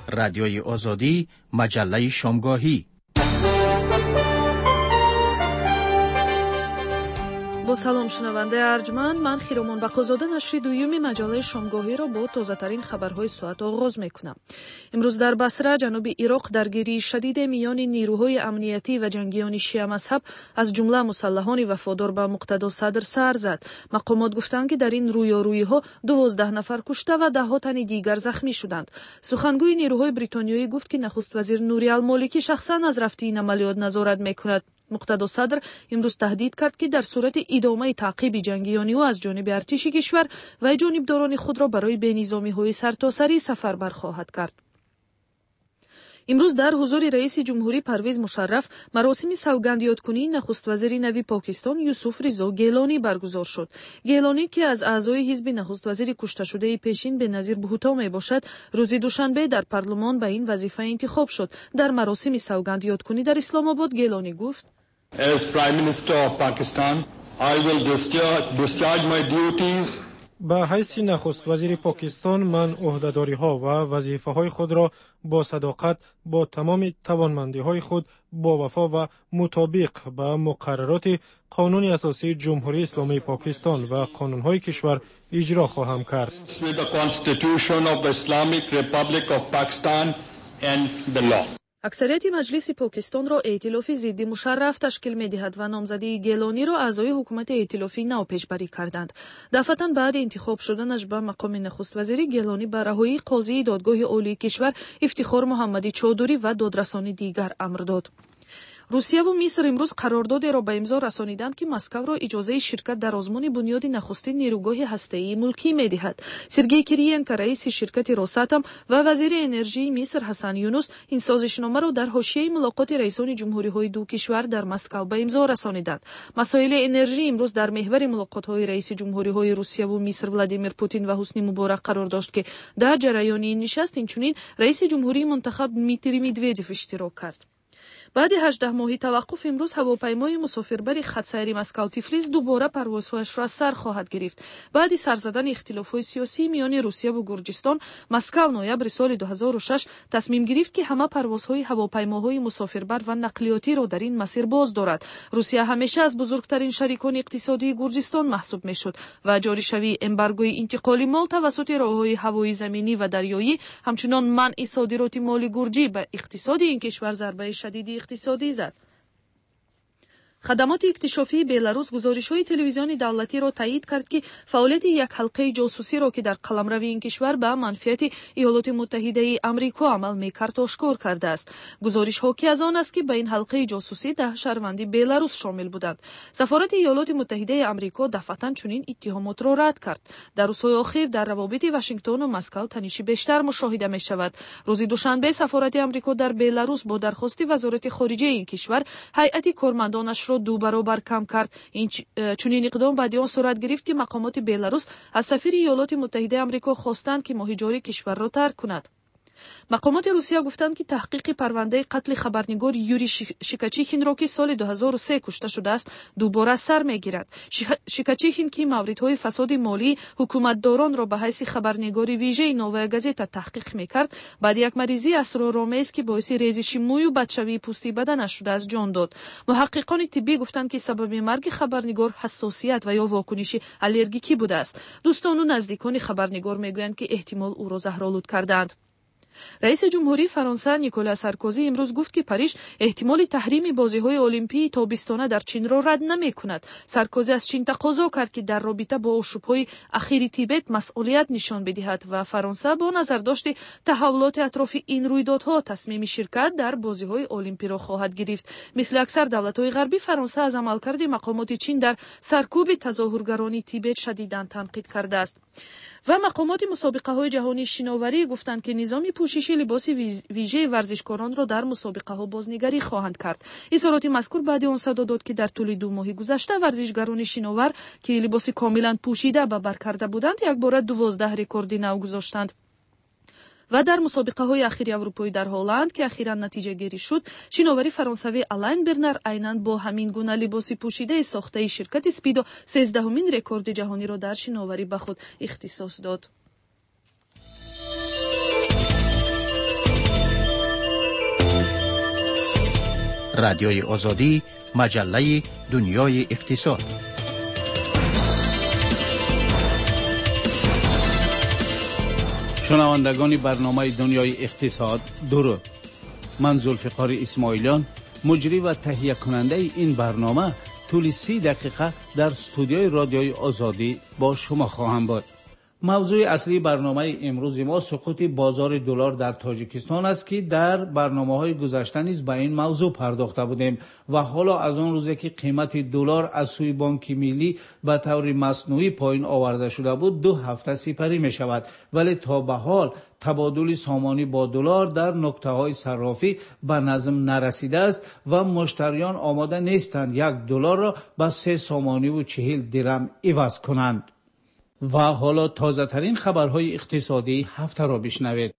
رادیوی آزادی، مجله شامگاهی. با سلام شنونده ارجمند، من خیرمان بقازاده نشر دویومی مجله شامگاهی را با تازه‌ترین خبرهای ساعت آغاز می‌کنم. امروز در بصره جنوب عراق درگیری شدید میان نیروهای امنیتی و جنگیان شیعه مذهب از جمله مسلحان وفادار به مقتدا صدر سر زد. مقامات گفتند که در این رویارویی‌ها 12 نفر کشته و ده‌ها تن دیگر زخمی شدند. سخنگوی نیروهای بریتانیایی گفت که نخست وزیر نوری المالکی شخصاً از رفت این عملیات نظارت می‌کند. مقتدا صدر امروز تهدید کرد که در صورت ادامه تعقیب جنگیان او از جانب ارتش کشور و جانبداران خود را برای بینظامی‌های سرتاسری سفربر خواهد کرد. امروز در حضور رئیس جمهوری پرویز مشرف مراسم سوگندیادکنی نخست وزیر نوی پاکستان یوسف رضا گیلانی برگزار شد. گیلانی که از اعضای حزب نخست وزیر کشته شده پیشین بنظیر بهوتا می باشد، روز دوشنبه در پارلمان به این وظیفه انتخاب شد. در مراسم سوگندیادکنی در اسلام آباد گیلانی گفت: As Prime Minister of Pakistan, I will discharge my duties. به حیث نخست وزیر پاکستان من عهده‌داری‌ها و وظیفه‌های خود را با صداقت با تمام توانمندی‌های خود با وفا و مطابق به مقررات قانون اساسی جمهوری اسلامی پاکستان و قانون‌های کشور اجرا خواهم کرد. With the Constitution of the Islamic Republic of Pakistan and the law. اکثریت مجلس پاکستان را ائتلاف ضد مشرف تشکیل می‌دهد و نامزدی گیلانی را اعضای حکومت ائتلافی نو پیشبری کردند. دفعتاً بعد انتخاب شدنش به مقام نخست وزیری، گیلانی به رهایی قاضی دادگاه عالی کشور افتخار محمدی چودری و دادرسان دیگر امر داد. روسیه و مصر امروز قراردادی را به امضا رسانیدند که مسکو را اجازه شرکت در آزمون بنیاد نخستین نیروگاه هسته‌ای ملکی می‌دهد. سرگئی کریینکو رئیس شرکت روساتم و وزیر انرژی مصر حسن یونس این سازشنامه را در حاشیه ملاقات رئیسان جمهوری‌های دو کشور در مسکو به امضا رسانیدند. مسائل انرژی امروز در محور ملاقات‌های رئیس جمهوری‌های روسیه و مصر ولادیمیر پوتین و حسنی مبارک قرار داشت که در جریان این نشست اینچنین رئیس جمهوری منتخب دمیتری مدودیو اشتراک کرد. بعد 18 ماهی توقف امروز هواپیمای مسافربر خط سیری مسکو تیفلیس دوباره پروازهایش را از سر خواهد گرفت. بعد سر زدن اختلافات سیاسی میان روسیه و گرجستان، مسکو نوامبر سال 2006 تصمیم گرفت که همه پروازهای هواپیماهای مسافربر و نقلیاتی را در این مسیر باز دارد. روسیه همیشه از بزرگترین شریکان اقتصادی گرجستان محسوب میشد و جاری شوی امبارگوی انتقال مال توسط راههای هوایی، زمینی و دریایی، همچنان منع صادرات مال گرجی به اقتصاد این کشور ضربه شدیدی اقتصادی زد. خدمات اکتشافی بلاروس گزارش‌های تلویزیونی دولتی را تایید کرد که فعالیت یک حلقه جاسوسی را که در قلمرو این کشور به منفعت ایالات متحده آمریکا عمل می‌کرد آشکار کرده است. گزارش حاکی از آن است که به این حلقه جاسوسی 10 شهروند بلاروس شامل بودند. سفارت ایالات متحده آمریکا دفعتاً چنین اتهامات را رد کرد. در روزهای اخیر در روابط واشنگتن و مسکو تنشی بیشتر مشاهده می‌شود. روز دوشنبه سفارت آمریکا در بلاروس با درخواست وزارت خارجه این کشور هیئت کارمندانش را 2 برابر کم کرد. این چنین اقدام بعد از آن صورت گرفت که مقامات بلاروس از سفیر ایالات متحده آمریکا خواستند که ماهی جاری کشور را ترک کند. مقامات روسیه گفتند که تحقیق پرونده قتل خبرنگار یوری شیکاچیخین را که سال 2003 کشته شده است دوباره سر میگیرد. شیکاچیخین که موردهای فساد مالی حکومتداران را به حیث خبرنگار ویژه نووا گازتا تحقیق میکرد، بعد یک مریضی اسرارآمیز که باعث ریزش موی و بدشوی پوستی بدنش شده از جان داد. محققان طبی گفتند که سبب مرگ خبرنگار حساسیت و یا واکنش آلرژیکی بوده است. دوستان و نزدیکان خبرنگار میگویند که احتمال او را زهرآلود کردند. رئیس جمهوری فرانسه نیکولا سارکوزی امروز گفت که پاریس احتمال تحریم بازی‌های المپی تابستانه در چین را رد نمی‌کند. سارکوزی از چین تقاضا کرد که در رابطه با آشوب‌های اخیر تیبت مسئولیت نشان بدهد و فرانسه با نظر داشت تحولات اطراف این رویدادها تصمیم شرکت در بازی‌های المپی را خواهد گرفت. مثل اکثر دولت‌های غربی، فرانسه از عملکرد مقامات چین در سرکوب تظاهرگران تیبت شدیداً تنقید کرده است. و مقامات مسابقه‌های جهانی شناوری گفتند که نظام پوششی لباس ویژه ورزشکاران را در مسابقه‌ها بازنگری خواهند کرد. اظهارات مذکور بعد آن صدا داد که در طول 2 ماه گذشته ورزشکاران شناور که لباس کاملا پوشیده به بر کرده بودند یک بار 12 رکورد نو گذاشتند. و در مسابقه‌های اخیر اروپایی در هلند که اخیراً نتیجه گیری شد، شناوری فرانسوی آلین برنر عیناً با همین گونه لباس پوشیده ساخته شرکت اسپیدو 13مین رکورد جهانی را در شناوری به خود اختصاص داد. رادیوی آزادی، مجله دنیای اقتصاد. شنوندگان برنامه دنیای اقتصاد، درود. من ذوالفقار اسماعیلیان، مجری و تهیه کننده این برنامه، طول 30 دقیقه در استودیوی رادیوی آزادی با شما خواهم بود. موضوع اصلی برنامه امروز ما سقوط بازار دلار در تاجیکستان است که در برنامه‌های گذشته نیز به این موضوع پرداخته بودیم و حالا از آن روزی که قیمت دلار از سوی بانک ملی به طور مصنوعی پایین آورده شده بود 2 هفته سپری می شود، ولی تا به حال تبادل سامانی با دلار در نقطه‌های صرافی به نظم نرسیده است و مشتریان آماده نیستند $1 را به 3 سامانی و 40 درم عوض کنند. و حالا تازه ترین خبرهای اقتصادی هفته را بشنوید.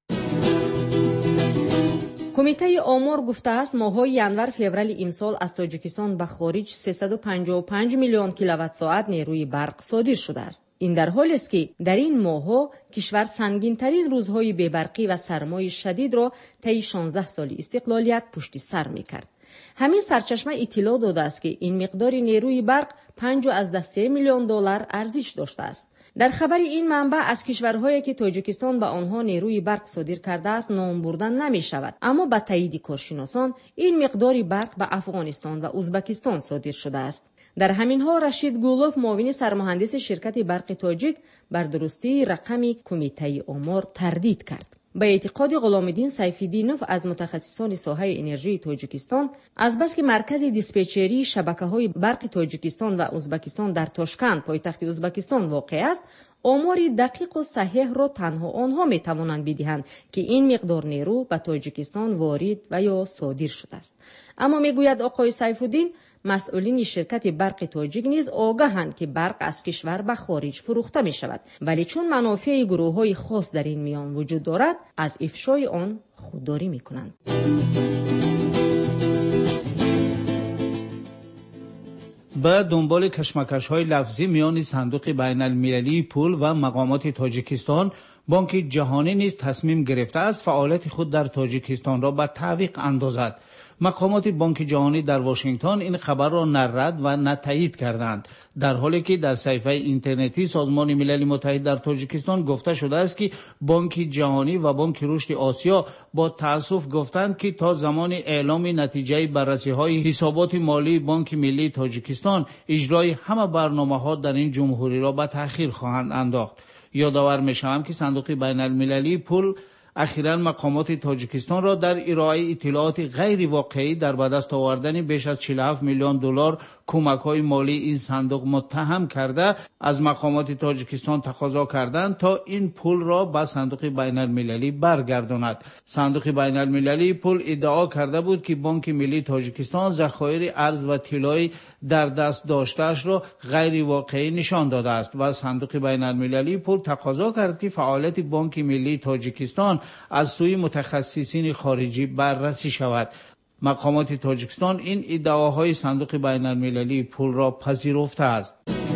کمیته آمار گفته است ماه‌های ینور فوریه امسال از تاجیکستان به خارج 355 میلیون کیلووات ساعت نیروی برق صادر شده است. این در حالی است که در این ماه‌ها کشور سنگین‌ترین روزهای بی‌برقی و سرمای شدید را طی 16 سال استقلالیت پشت سر می‌کرد. همین سرچشمه اطلاع داده است که این مقدار نیروی برق 5.3 میلیون دلار ارزش داشته است. در خبر این منبع از کشورهایی که تاجیکستان به آنها نیروی برق صادر کرده است نام بردن نمی شود، اما به تایید کارشناسان این مقدار برق به افغانستان و ازبکستان صادر شده است. در همین حال رشید گولوف معاون سرمهندس شرکت برق تاجیک بر درستی رقم کمیته آمار تردید کرد. به اعتقاد غلامالدین سیف‌الدینوف از متخصصان ساحه انرژی تاجیکستان، از بس که مرکز دیسپچری شبکه‌های برق تاجیکستان و ازبکستان در تاشکند پایتخت ازبکستان واقع است، آمار دقیق و صحیح را تنها آنها می‌توانند بدهند که این مقدار نیرو به تاجیکستان وارد و یا صادر شده است. اما میگوید آقای سیف‌الدین مسئولین شرکت برق تاجیک نیز آگاهند که برق از کشور به خارج فروخته می شود، ولی چون منافع گروه‌های خاص در این میان وجود دارد از افشای آن خودداری می کنند. به دنبال کشمکش‌های لفظی میان صندوق بین‌المللی پول و مقامات تاجیکستان، بانک جهانی نیز تصمیم گرفته است فعالیت خود در تاجیکستان را به تعویق اندازد. مقامات بانک جهانی در واشنگتن این خبر را نه رد و نه تایید کردند، در حالی که در صفحه اینترنتی سازمان ملل متحد در تاجیکستان گفته شده است که بانک جهانی و بانک رشد آسیا با تأسف گفتند که تا زمان اعلام نتیجه بررسی‌های حسابات مالی بانک ملی تاجیکستان اجرای همه برنامه‌ها در این جمهوری را به تأخیر خواهند انداخت. یادآور می‌شوم که صندوق بین‌المللی پول اخیراً مقامات تاجیکستان را در ارائه اطلاعات غیر واقعی در به دست آوردن بیش از 47 میلیون دلار کمک‌های مالی این صندوق متهم کرده از مقامات تاجیکستان تقاضا کردند تا این پول را به صندوق بین‌المللی برگرداند. صندوق بین‌المللی پول ادعا کرده بود که بانک ملی تاجیکستان ذخایر ارز و طلایی در دست داشته‌اش را غیر واقعی نشان داده است و صندوق بین‌المللی پول تقاضا کرد که فعالیت بانک ملی تاجیکستان از سوی متخصصین خارجی بررسی شود. مقامات تاجیکستان این ادعاهای صندوق بین‌المللی پول را پذیرفته است.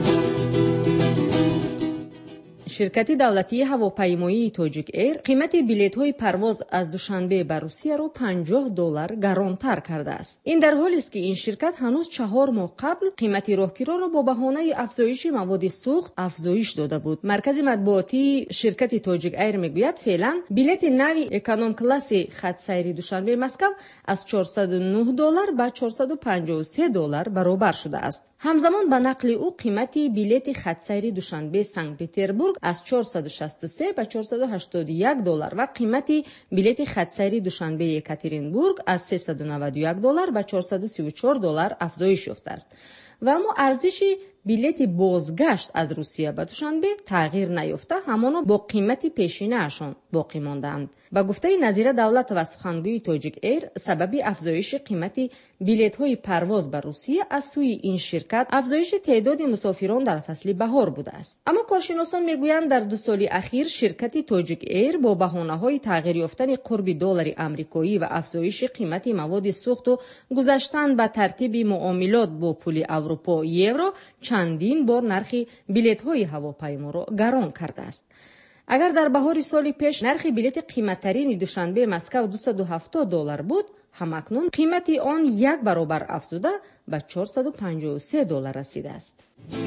شرکت دولتی هواپیمایی تاجیک ایر قیمت بلیط‌های پرواز از دوشنبه به روسیه را $50 گرانتر کرده است. این در حالی است که این شرکت هنوز 4 ماه قبل قیمت راهگیران را با بهانه افزایش مواد سوخت افزایش داده بود. مرکز مطبوعاتی شرکت تاجیک ایر میگوید فعلا بلیط نوی اکونوم کلاس خط سیر دوشنبه مسکو از $409 به $453 برابر شده است. همزمان به نقل او قیمت بلیط خط سیر دوشنبه سنت پترزبورگ از $463 به $481 و قیمت بلیط خط سیر دوشنبه یکاترینبورگ از $391 به $434 افزایش یافته است. و اما ارزش بلیط بازگشت از روسیه به دوشنبه تغییر نیافته، همانا با قیمت پیشینه‌شان باقی ماندند. با گفته نظیر دولت و سخنگوی تاجیک ایر، سبب افزایش قیمت بلیط‌های پرواز به روسیه از سوی این شرکت افزایش تعداد مسافران در فصل بهار بوده است. اما کارشناسان میگویند در 2 سال اخیر شرکت تاجیک ایر با بهانه‌های تغییر یافتن قرب دلار آمریکایی و افزایش قیمت مواد سوخت و گذشتن به ترتیب معاملات با پول اروپا یورو چندین بار نرخ بلیط‌های هواپیما را گران کرده است. اگر در بهار سال پیش نرخ بلیط قیمت‌ترین دوشنبه مسکو $270 بود، همکنون قیمت آن 1 برابر افزوده به $453 رسیده است.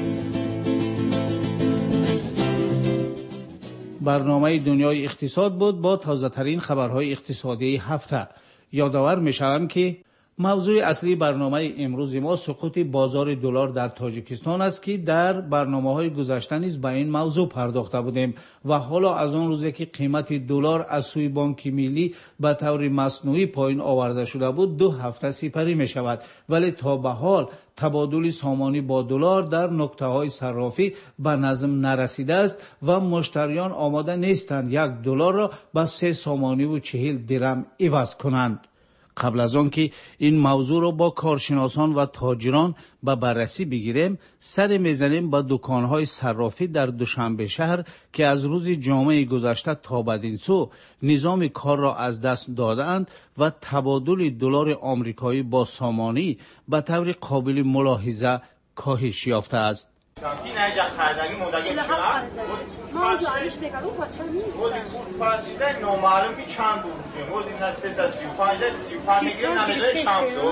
برنامه دنیای اقتصاد بود با تازه ترین خبرهای اقتصادی هفته. یادآور میشوم که موضوع اصلی برنامه امروز ما سقوط بازار دلار در تاجیکستان است که در برنامه‌های گذشته نیز به این موضوع پرداخته بودیم و حالا از آن روزی که قیمت دلار از سوی بانک ملی به طور مصنوعی پایین آورده شده بود 2 هفته سپری می شود، ولی تا به حال تبادل سامانی با دلار در نقطه‌های صرافی به نظم نرسیده است و مشتریان آماده نیستند $1 را به 3 سامانی و 40 درم عوض کنند. قبل از آن که این موضوع را با کارشناسان و تاجران به بررسی بگیریم، سر میزنیم به دکانهای صرافی در دوشنبه شهر که از روز جمعه گذشته تا بدین سو نظام کار را از دست دادند و تبادل دلار آمریکایی با سامانی به طور قابل ملاحظه کاهش یافته است. این اینجا خریداری مدگی ما جانش بگردم بچه نیست کورس پرسیده نامعلوم که چند بروشیم این 335 میگیرم نمیده شمسو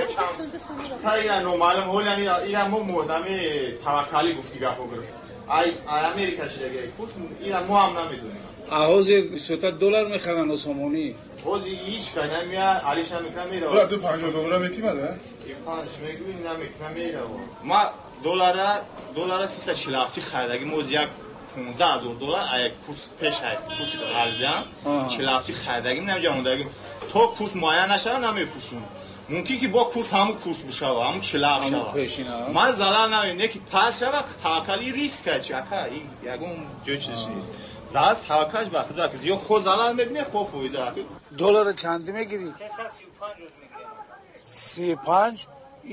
تا این نامعلوم هول این مو مودمی توکلی گفتیگه بگرفت ای امریکا شده کورس این مو هم نمیدونیم آهوزی $30 میخرن سامانی هوزی هیچ کنه میاد علیش نمیکنه میره $250 میتی بده 35 میگوین نمیکنه میره ما دلار 347 خریدگی موز یک $15,000 یک کورس پیش کورس خریدم 47 خریدگی نمیجاموندگی تو کورس معین نشه نمیفروشون ممکن که با کورس همون کورس بشه همون 47 شوه من زلال نمیم یکی پس شوه توکلی ریسک چکه این یکون جو چیزی نیست زلال توکلش بخدا که زیاد خود زلال میبینه خوب فویده دلار چندی میگیری؟ 335 روز میگیرم 35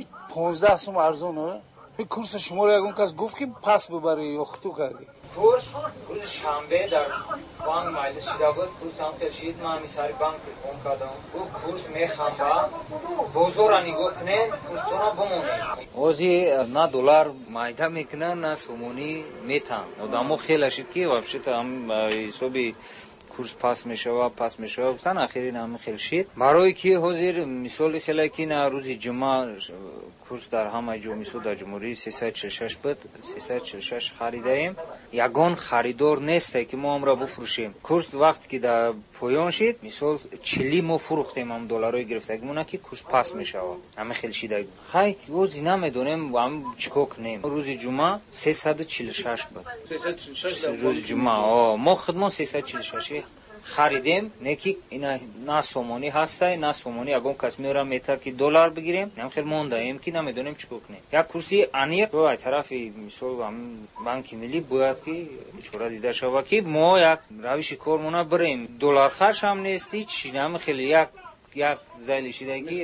15 سوم ارزونه این کورس شما رو یکون کس گفت که پس ببری یا خطو کردی؟ کورس روز شنبه در بانک مایده شده بود کورس هم خیلشید من همی سری بانک تلفون کردم او کورس میخوام با بزرگ نگاه کنین کورس تونا بمونه اوزی نه دلار مایده میکنن نه سومونی میتن آدمو خیلی شد که وابشت هم حسابی کورس پاس میشه گفتن اخیری نام خیلی شد برای که حاضر مثال خیلی که نه روز جمعه کورس در همه جو میسو در جمهوری 346 بود 346 خریدیم یگان خریدار نیست که ما هم را بفروشیم کورس وقتی که در پایان شد مثال 40 ما فروختیم هم دلارای گرفتگیمونه که کورس پاس میشه همه خیلی شده خیلی روزی نمیدونیم و هم چیکار کنیم روز جمعه 346 بود 346 روز جمعه ما خودمون 346 خریدیم نکی اینا نه سومانی هسته نه سومانی اگه کس میره میتا که $1 بگیریم نم خیلی مونده ایم که نمیدونیم چیکار کنیم یک کرسی انیق رو از طرف مثال هم بانک ملی باید که چورا دیده شود که ما یک روش کارمون بریم $1 خرج هم نیست هیچ نم خیلی یک زایل شدگی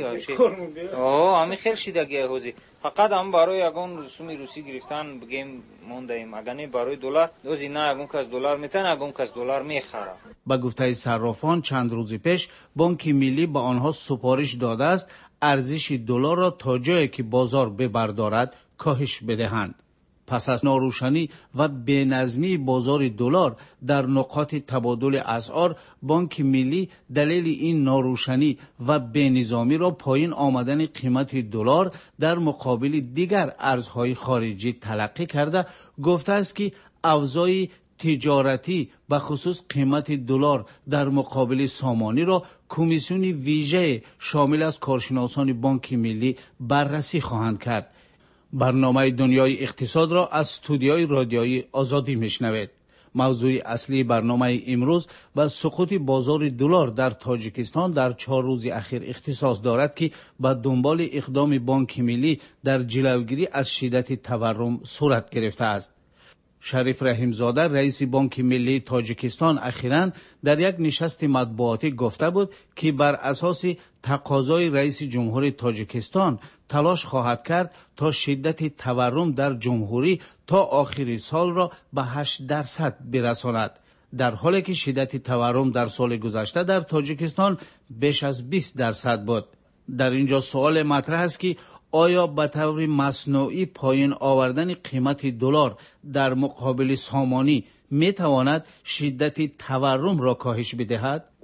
همین خیلی شدگی هوزی فقط هم برای یگان رسوم روسی گرفتن بگیم مونده ایم اگر نه برای $1 دوزی نه یگان کس $1 میتن یگان کس $1 میخره. با گفته صرافان چند روز پیش بانک ملی به آنها سفارش داده است ارزش دلار را تا جایی که بازار ببردارد کاهش بدهند. پس از ناروشنی و بینظمی بازار دلار در نقاط تبادل اسعار بانک ملی دلیل این ناروشنی و بینظامی را پایین آمدن قیمت دلار در مقابل دیگر ارزهای خارجی تلقی کرده گفته است که اوضاع تجارتی به خصوص قیمت دلار در مقابل سامانی را کمیسیون ویژه شامل از کارشناسان بانک ملی بررسی خواهند کرد. برنامه دنیای اقتصاد را از استودیوی رادیویی آزادی میشنوید. موضوع اصلی برنامه امروز به سقوط بازار دلار در تاجیکستان در 4 روز اخیر اختصاص دارد که به دنبال اقدام بانک ملی در جلوگیری از شدت تورم صورت گرفته است. شریف رحیمزاده رئیس بانک ملی تاجیکستان اخیراً در یک نشست مطبوعاتی گفته بود که بر اساس تقاضای رئیس جمهور تاجیکستان تلاش خواهد کرد تا شدت تورم در جمهوری تا آخر سال را به 8% برساند، در حالی که شدت تورم در سال گذشته در تاجیکستان بیش از 20% بود. در اینجا سوال مطرح است که آیا به طور مصنوعی پایین آوردن قیمت دلار در مقابل سامانی می تواند شدت تورم را کاهش بدهد؟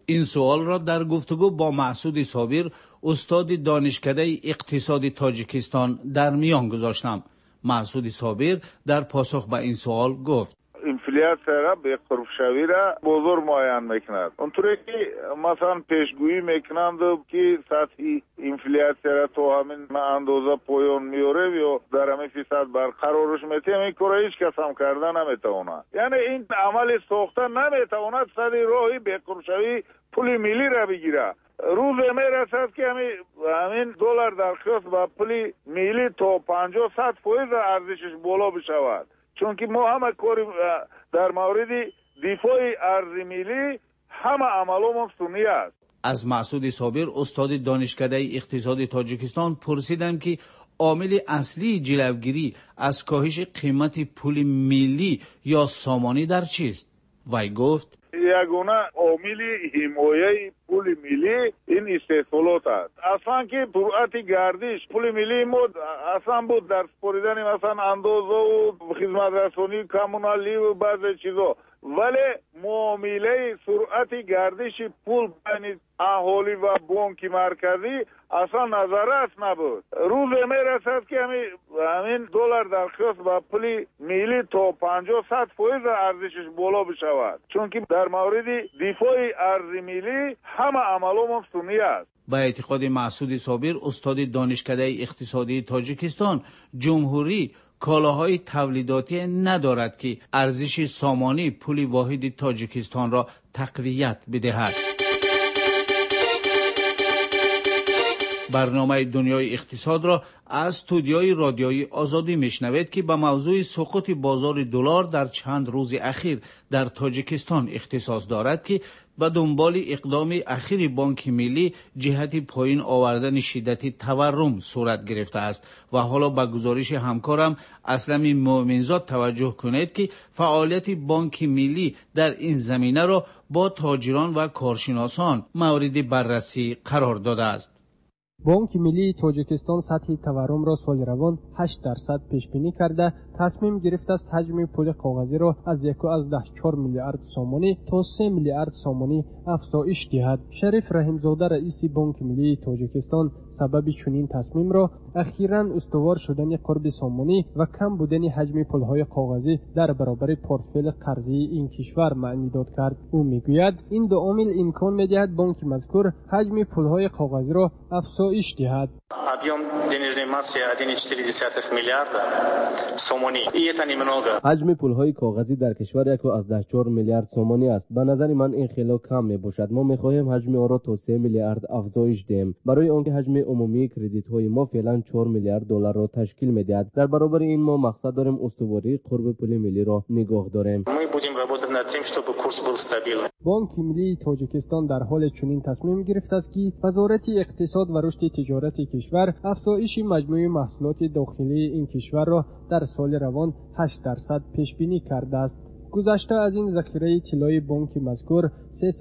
این سوال را در گفتگو با مسعود صابر استاد دانشکده اقتصاد تاجیکستان در میان گذاشتم. مسعود صابر در پاسخ به این سوال گفت: اینفلیاسیا را به قرب شوی را بزرگ معین میکند. اونطوری که مثلا پیشگویی میکنند که سطح اینفلیاسیا را تو همین اندازه پایان میاره یا در همین فیصد برقرارش میته، این کار هیچ کس هم کرده نمیتونه. یعنی این عمل ساخته نمیتواند صد راهی به قرب شوی پول ملی را بگیره. روز میرسد که همین دلار درخواست با پول ملی تا 50-100% ارزشش بالا بشود. چون که ما همه کاری در مورد دفاع ارز ملی همه عملمون سنی است. از مسعود صابر استاد دانشکده اقتصاد تاجیکستان پرسیدم که عامل اصلی جلوگیری از کاهش قیمت پول ملی یا سامانی در چیست؟ وی گفت: یگانه عامل حمایه پول ملی این استحصالات است. اصلا که سرعت گردش پول ملی ما اصلا بود در سپاریدن مثلا اندازه و خدمت رسانی کمونالی و بعضی چیزا، ولی معامله سرعت گردش پول بین اهالی و بانک مرکزی اصلا نظرش نبود. روز میرسد که همین دلار درخواست با پول ملی تا 50-100% ارزشش بالا بشود. چون که در مورد دفاع ارز ملی همه عملمون سنی است. با اعتقاد مسعود صابر استاد دانشکده اقتصادی تاجیکستان، جمهوری کالاهای تولیداتی ندارد که ارزش سامانی پول واحد تاجیکستان را تقویت بدهد. برنامه دنیای اقتصاد را از استودیوی رادیویی آزادی میشنوید که به موضوع سقوط بازار دلار در چند روز اخیر در تاجیکستان اختصاص دارد که به دنبال اقدام اخیر بانک ملی جهت پایین آوردن شدت تورم صورت گرفته است. و حالا به گزارش همکارم اسلم مومنزاد توجه کنید که فعالیت بانک ملی در این زمینه را با تاجران و کارشناسان مورد بررسی قرار داده است. بانک ملی تاجیکستان سطح تورم را سال روان 8% پیش بینی کرده تصمیم گرفته است حجم پول کاغذی را از 1.4 میلیارد سامانی تا 3 میلیارد سامانی افزایش دهد. شریف رحیمزاده رئیس بانک ملی تاجیکستان سبب چنین تصمیم را اخیراً استوار شدن قرب سامانی و کم بودن حجم پولهای کاغذی در برابر پورتفولیوی قرضی این کشور معنی داد کرد. او میگوید این دو عامل امکان میدهد بانک مذکور حجم پولهای کاغذی را افزایش دهد. Объем денежной массы 1,4 миллиарда сомони. И это немного. حجم پولهای کاغذی در کشور 1.4 میلیارد سومانی است. به نظر من این خیلی کم میباشد. ما میخواهیم حجم آن را تا 3 میلیارد افزایش دهیم. برای آنکه حجم عمومی کردیت های ما فعلا 4 میلیارد دلار را تشکیل میدهد. در برابر این ما مقصد داریم استواری قرب پول ملی را نگاه داریم. Мы будем работать над тем, чтобы курс был стабильный. بانک ملی تاجیکستان در حال چنین تصمیم گرفته است که وزارت اقتصاد و رشد تجارت کشور افزایش مجموع محصولات داخلی این کشور را در سال روان 8% پیش بینی کرده است. گذشته از این ذخیره طلای بانک مذکور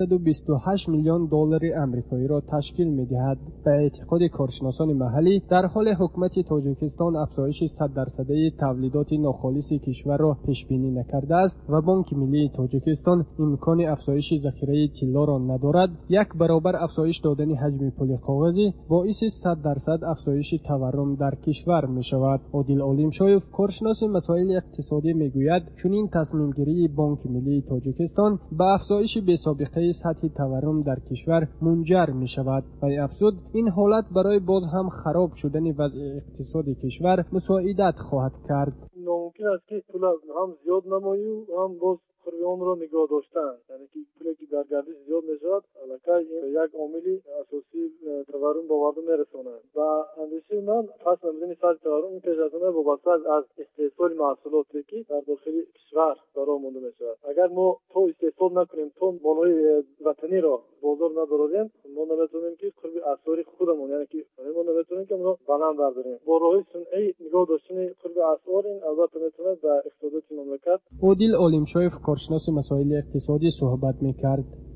328 میلیون دلار آمریکایی را تشکیل می‌دهد. به اعتقاد کارشناسان محلی در حال حکومت تاجیکستان افزایش 100% تولیدات ناخالص کشور را پیش بینی نکرده است و بانک ملی تاجیکستان امکان افزایش ذخیره طلا را ندارد. یک برابر افزایش دادن حجم پول کاغذی باعث 100% افزایش تورم در کشور می‌شود. عادل علیمشایف کارشناس مسائل اقتصادی میگوید چنین تصمیم گیری بانک ملی تاجیکستان به افزایش بی‌سابقه سطح تورم در کشور منجر می شود و افزود این حالت برای باز هم خراب شدن وضع اقتصادی کشور مساعدت خواهد کرد. ممکن است که پول هم زیاد نمایی و هم باز خریدان را نگاه داشتن، یعنی که پولی که در گردش زیاد نشود البته یک عاملی اساسی تورم به مردم میرساند و اندیشه من پس نمیدونی سطح تورم این پیش از همه وابسته از استحصال محصولاتی که در داخل کشور برای مونده میشود. اگر ما تو استحصال نکنیم تو مالهای وطنی را بازار نداریم ما نمیتونیم که قرب اسعار خودمون یعنی که ما نمیتونیم که ما بلند برداریم. با راهی صنعی نگاه داشتن قرب اسعار این البته میتونه به اقتصادی مملکت. عادل علیمشایف کارشناس مسائل اقتصادی صحبت میکرد.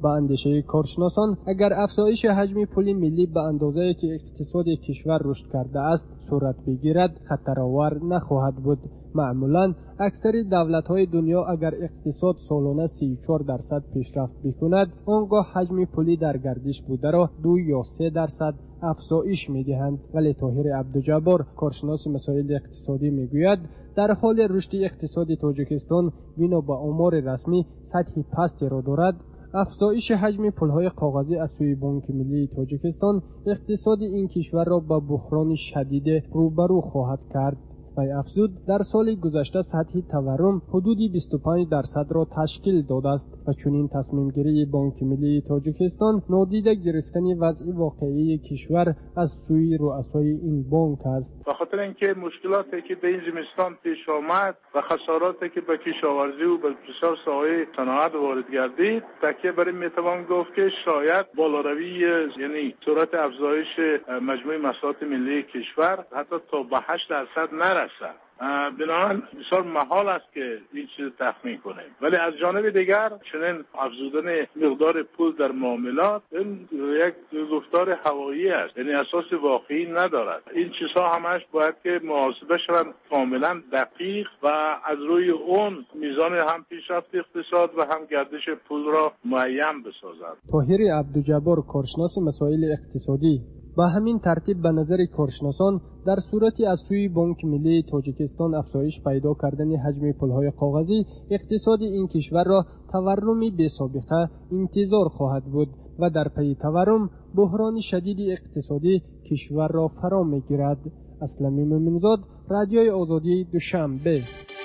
با اندیشه کارشناسان اگر افزایش حجم پول ملی به اندازه‌ای که اقتصاد کشور رشد کرده است صورت بگیرد خطرآور نخواهد بود. معمولاً اکثر دولت‌های دنیا اگر اقتصاد سالانه 34% پیشرفت بکند آنگاه حجم پولی در گردش بوده را 2 یا 3% افزایش می‌دهند. ولی طاهر عبدالجبار کارشناس مسائل اقتصادی میگوید در حال رشد اقتصاد تاجیکستان بنا به آمار رسمی سطح پستی را دارد. افزایش حجم پولهای کاغذی از سوی بانک ملی تاجیکستان اقتصاد این کشور را به بحران شدید روبرو خواهد کرد. وی افزود در سال گذشته سطح تورم حدود 25% را تشکیل داده است و چنین تصمیم گیری بانک ملی تاجیکستان نادیده گرفتن وضع واقعی کشور از سوی رؤسای این بانک است. به خاطر اینکه مشکلاتی که در این زمستان پیش آمد و خساراتی که به کشاورزی و به بسیار ساحه صنعت وارد گردید تکیه بر این میتوان گفت که شاید بالاروی یعنی سرعت افزایش مجموع محصولات ملی کشور حتی تا به 8% نرسد. بنابراین بسیار محال است که این چیز تخمین کنیم. ولی از جانب دیگر چنین افزودن مقدار پول در معاملات این یک گفتار هوایی است، یعنی اساس واقعی ندارد. این چیزها همش باید که محاسبه شوند کاملا دقیق و از روی اون میزان هم پیشرفت اقتصاد و هم گردش پول را معین بسازد. طاهر عبدالجبار کارشناس مسائل اقتصادی: با همین ترتیب به نظر کارشناسان در صورتی از سوی بانک ملی تاجیکستان افزایش پیدا کردن حجم پولهای کاغذی اقتصاد این کشور را تورمی بی سابقه انتظار خواهد بود و در پی تورم بحران شدید اقتصادی کشور را فرا میگیرد. اسلمی مومنزاد، رادیوی آزادی، دوشنبه.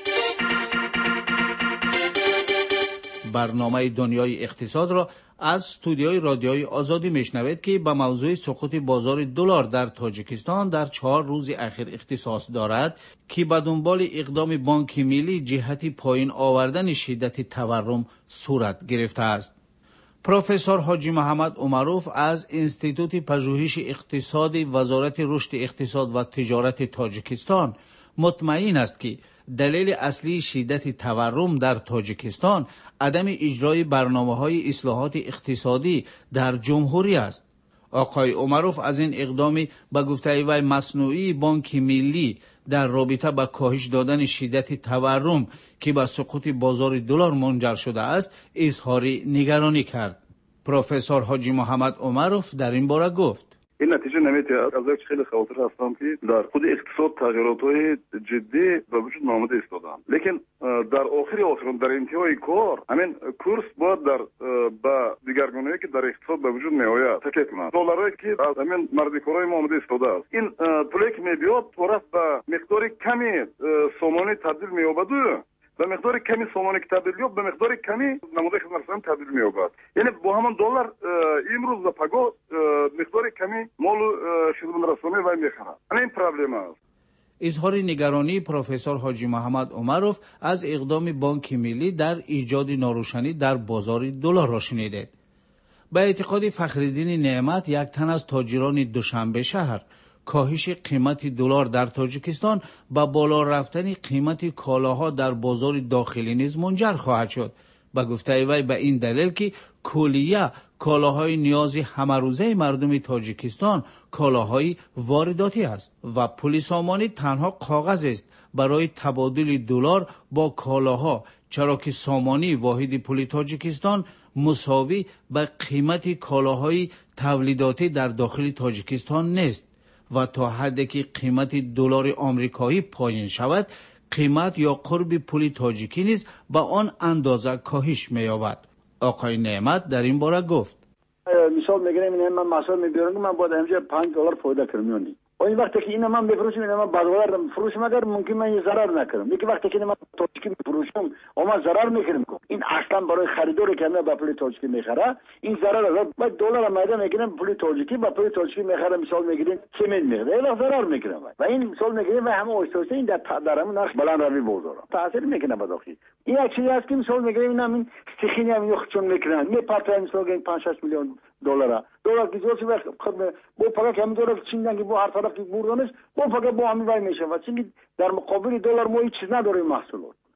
برنامه دنیای اقتصاد را از استودیوی رادیوی آزادی میشنوید که به موضوع سقوط بازار دلار در تاجیکستان در 4 روز اخیر اختصاص دارد که به دنبال اقدام بانک ملی جهت پایین آوردن شدت تورم صورت گرفته است. پروفسور حاجی محمد عمروف از انستیتوت پژوهش اقتصادی وزارت رشد اقتصاد و تجارت تاجیکستان مطمئن است که دلیل اصلی شدت تورم در تاجیکستان عدم اجرای برنامه‌های اصلاحات اقتصادی در جمهوری است. آقای عمروف از این اقدام به گفته وی مصنوعی بانک ملی در رابطه با کاهش دادن شدت تورم که به سقوط بازار دلار منجر شده است اظهار نگرانی کرد. پروفسور حاجی محمد عمروف در این باره گفت: این نتیجه نمیتونه از یک خیلی خاطر هستم که در خود اقتصاد تغییرات‌های جدی به وجود آمده ایستادند، لیکن در آخر در انتهای کار همین کورس باید در با دیگرگونه‌ای که در اقتصاد به وجود میآید تکیه کنند. دلاری که از همین مردکارای ما آمده ایستاده است، این پولی که میبیاد طرف به مقدار کمی سامانه تبدیل مییابد به مقدار کمی سامانه که تبدیل یابد به مقدار کمی نموده خدمات تبدیل مییابد. یعنی با همان دلار امروز و پگاه مقدار کمی مال خدمات رسانه و میخرد. این پرابلم است. اظهار نگرانی پروفسور حاجی محمد عمروف از اقدام بانک ملی در ایجاد ناروشنی در بازار دلار را شنیدید. به اعتقاد فخرالدین نعمت، یک تن از تاجران دوشنبه شهر، کاهش قیمت دلار در تاجیکستان با بالا رفتن قیمت کالاها در بازار داخلی نیز منجر خواهد شد. با گفته وی به این دلیل که کلیه کالاهای نیاز همروزه مردم تاجیکستان کالاهای وارداتی است و پول سامانی تنها کاغذ است برای تبادل دلار با کالاها، چرا که سامانی واحد پول تاجیکستان مساوی به قیمت کالاهای تولیداتی در داخل تاجیکستان نیست و تا حدی که قیمت دلار آمریکایی پایین شود قیمت یا قرب پول تاجیکی نیز با آن اندازه کاهش می‌یابد. آقای نعمت در این باره گفت: مثال میگیرم من محصول میبرم من باید همینجا $5 فایده کنم. و این وقتی که اینا من بفروشم اینا من بازار فروشم اگر ممکن من یه ضرر نکنم. میگه وقتی که من تاجیکی میفروشم من ضرر میکنم. این اصلا برای خریداری که من با پول تاجیکی میخره این ضرر است. بعد دلار مایده میگیرم پول تاجیکی با پول تاجیکی میخره. مثال میگیریم سمنت میخره اینا ضرر میکنم و این مثال میگیریم و همه اوستوسه این در همون نقش بلند روی بازار تاثیر میکنه به داخل. این یک چیزی است که مثال میگیریم اینا من استخینی هم یخچون میکنن میپرتن مثلا 5-6 میلیون دلار که جوری خود با فقط همین دلار چیندن که با هر طرف که بردنش با فقط با همین وای میشه و چون در مقابل دلار ما هیچ چیز نداریم محصولات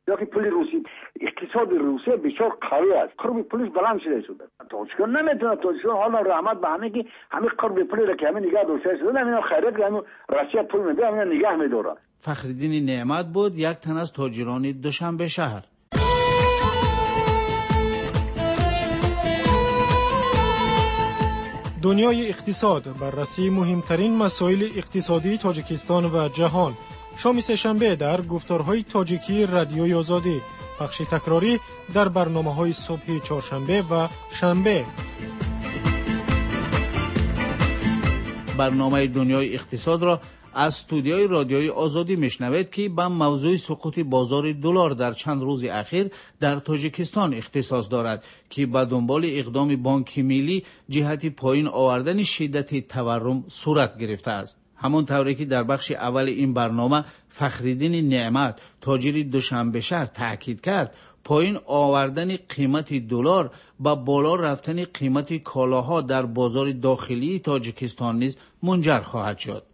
یا که پول روسی اقتصاد روسیه بسیار قوی است، قرب پولش بلند شده تاجیکستان نمیتونه. تاجیکستان حالا رحمت به همه که همه قرب پولی را که همه نگاه داشته شده، همین خیرات که همین روسیه پول میده همین نگاه میداره. فخرالدین نعمت بود یک تن از تاجران دوشنبه شهر. دنیای اقتصاد، بررسی مهمترین مسائل اقتصادی تاجیکستان و جهان. شام سه‌شنبه در گفتارهای تاجیکی رادیوی آزادی، پخش تکراری در برنامه‌های صبح چهارشنبه و شنبه. برنامه دنیای اقتصاد را از استودیوی رادیوی آزادی میشنوید که به موضوع سقوط بازار دلار در چند روز اخیر در تاجیکستان اختصاص دارد که به دنبال اقدام بانک ملی جهت پایین آوردن شدت تورم صورت گرفته است. همون طوری که در بخش اول این برنامه فخرالدین نعمت تاجر دوشنبه شهر تاکید کرد، پایین آوردن قیمت دلار با بالا رفتن قیمت کالاها در بازار داخلی تاجیکستان نیز منجر خواهد شد.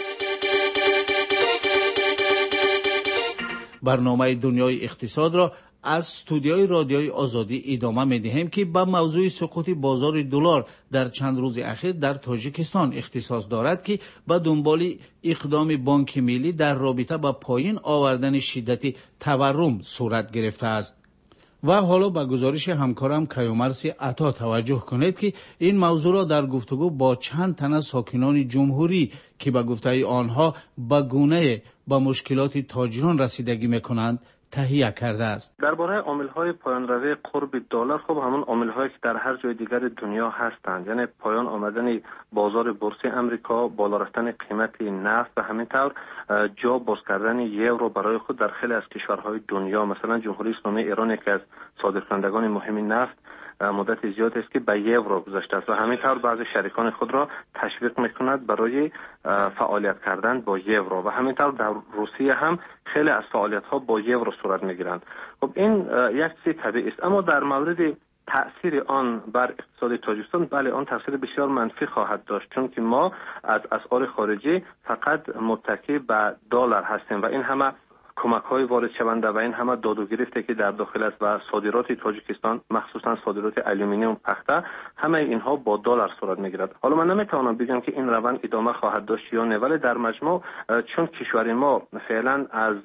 برنامه دنیای اقتصاد را از استودیوی رادیوی آزادی ادامه می‌دهیم که به موضوع سقوط بازار دلار در چند روز اخیر در تاجیکستان اختصاص دارد که به دنبال اقدام بانک ملی در رابطه با پایین آوردن شدت تورم صورت گرفته است. و حالا به گزارش همکارم کیومرث عطا توجه کنید که این موضوع را در گفتگو با چند تن از ساکنان جمهوری که به گفته آنها به گونه با مشکلات تاجران رسیدگی میکنند تهیه کرده است. درباره عامل‌های پایان روی قرب دلار، خب همون عامل‌هایی که در هر جای دیگر دنیا هستند، یعنی پایان آمدن بازار بورس امریکا، بالا رفتن قیمت نفت و همینطور جا باز کردن یورو برای خود در خیلی از کشورهای دنیا. مثلا جمهوری اسلامی ایران یکی از صادرکنندگان مهم نفت مدت زیاد است که به یورو گذاشته است و همینطور بعضی شریکان خود را تشویق میکند برای فعالیت کردن با یورو و همینطور در روسیه هم خیلی از فعالیت ها با یورو صورت میگیرند. خب این یک چیز طبیعی است، اما در مورد تأثیر آن بر اقتصاد تاجیکستان، بله آن تأثیر بسیار منفی خواهد داشت، چون که ما از اسعار خارجی فقط متکی به دلار هستیم و این همه کمک‌های وارد شونده و این همه داد و گرفتی که در داخل است و صادرات تاجیکستان مخصوصا صادرات آلومینیوم پخته، همه اینها با دلار صورت میگیرد. حالا من نمیتوانم بگم که این روند ادامه خواهد داشت یا نه، ولی در مجموع چون کشور ما فعلا از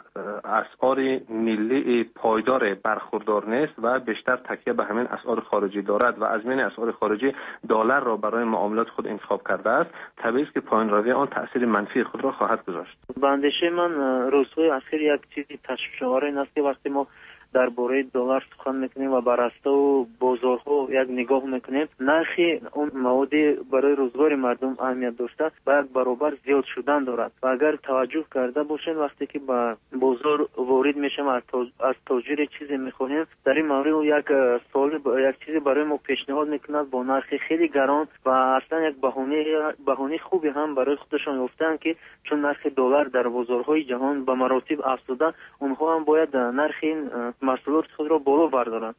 اسعار ملی پایدار برخوردار نیست و بیشتر تکیه به همین اسعار خارجی دارد و از بین اسعار خارجی دلار را برای معاملات خود انتخاب کرده است، طبیعی است که پایین روی آن تاثیر منفی خود را خواهد گذاشت. به اندیشه من روزهای اخیر یک چیزی تشویش‌آور این است که وقتی ما درباره دلار سخن میکنیم و بر اساس بازارها یک نگاه میکنیم، نرخی اون موادی برای روزگار مردم اهمیت داشته باید برابر زیاد شدن دارد و اگر توجه کرده باشین وقتی که به بازار وارد میشیم از تاجر چیزی میخواهیم، در این مورد یک چیزی برای ما پیشنهاد میکند با نرخ خیلی گران و اصلا یک بهانه خوبی هم برای خودشان گفتن که چون نرخ دلار در بازارهای جهان به مراتب افزوده، اونها هم باید نرخ این محصولات خود را بالا بردارند.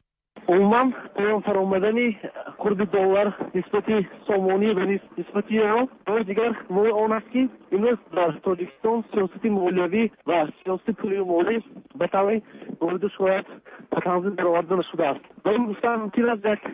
عموما پایان فرآمدن قرب دلار نسبت سامانی و نسبت یورو و دیگر موضوع آن است که امروز در تاجیکستان سیاست مالیوی و سیاست پولی مالی به طور مورد شاید به تنظیم برآورده نشده است و این گفتن ممکن است یک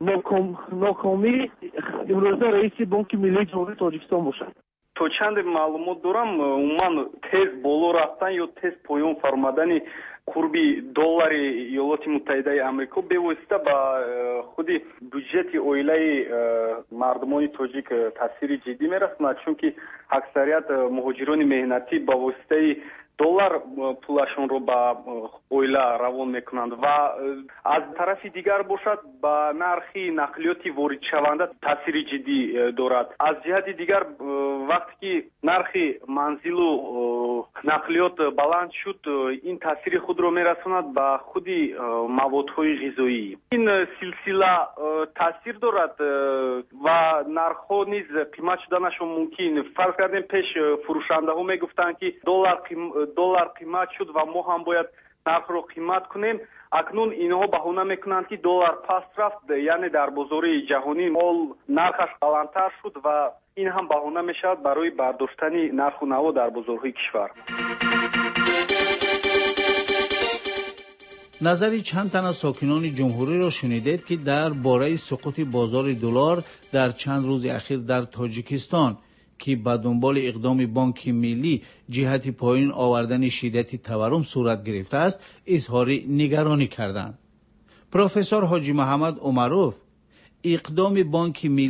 ناکامی امروزه رئیس بانک ملی جمهوری تاجیکستان باشد. تو چند معلومات دارم، عموما تez بالا رفتن یا تez پایان فرآمدن قربی دلار ایالات متحده آمریکا بواسطه با خودی بودجت اویله مردمان تاجیک تاثیر جدی میرساند، چون که اکثریت مهاجران مهنتی با واسطه دلار پولشون رو با اویلا روان میکنند و از طرف دیگر باشد با نرخی نقلیاتی وارد شونده تاثیر جدی دارد. از جهت دیگر وقتی که نرخی منزل و نقلیات بلند شد، این تاثیر خود رو میرساند به خودی موادهای غذایی. این سلسله تاثیر دارد و نرخ‌ها نیز قیمت شدنشون ممکن. فرض کردیم پیش فروشنده ها میگفتن که دلار قیمت شد و ما هم باید نرخ رو قیمت کنیم. اکنون اینها بهانه میکنند که دلار پست رفت، یعنی در بازار جهانی مال نرخش بلندتر شد و این هم بهانه میشود برای برداشتن نرخ و نوا در بازارهای کشور. نظری چند تن از ساکنان جمهوری را شنیدید که در باره سقوط بازار دلار در چند روز اخیر در تاجیکستان که به دنبال اقدام بانک ملی جهت پایین آوردن شدت تورم صورت گرفته است اظهار نگرانی کردند. پروفسور حاجی محمد عمروف اقدام بانک ملی